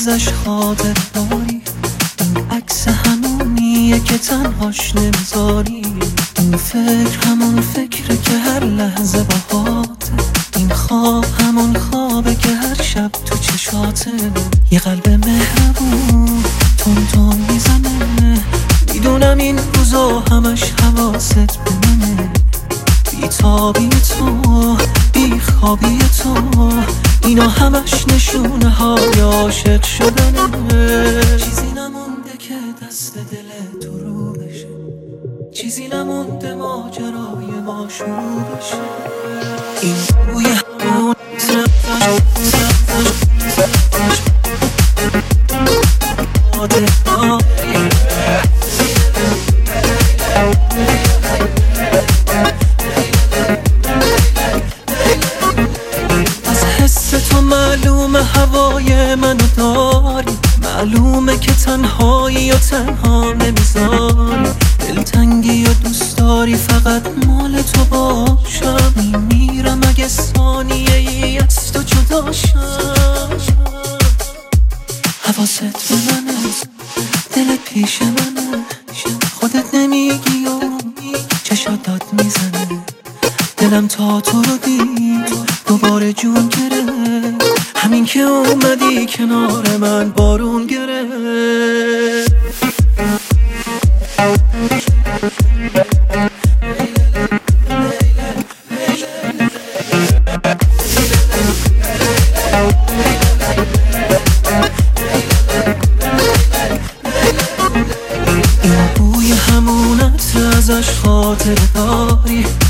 ازش خاطر داری. این عکس همونیه که تنهاش نمیذاری. این فکر همون فکره که هر لحظه باهاته. این خواب همون خوابه که هر شب تو چشاته. یه قلب مهربون تون تون میزنه. میدونم این روزا همش حواست به منه. بیتابی تو، بیخوابی تو، اینا همش نشونه های عاشق شدنه. چیزی نمونده که دست دل تو رو بشه. چیزی نمونده ماجرای ما شروع بشه. این بوی همون از حس تو معلومه هوای منو داری. معلومه که تنهایی و تنها نمیذاری. دلتنگی و دوست داری فقط مال تو باشم. میمیرم اگه ثانیه ای از تو جداشم. حواست به منه، دلت پیش منه. خودت نمیگی و چشات داد میزنه. دلم تا تو رو دید دوباره جون گرفت. همین که اومدی کنار من بارون گرفت. این بوی همون عطر ازش خاطر داری.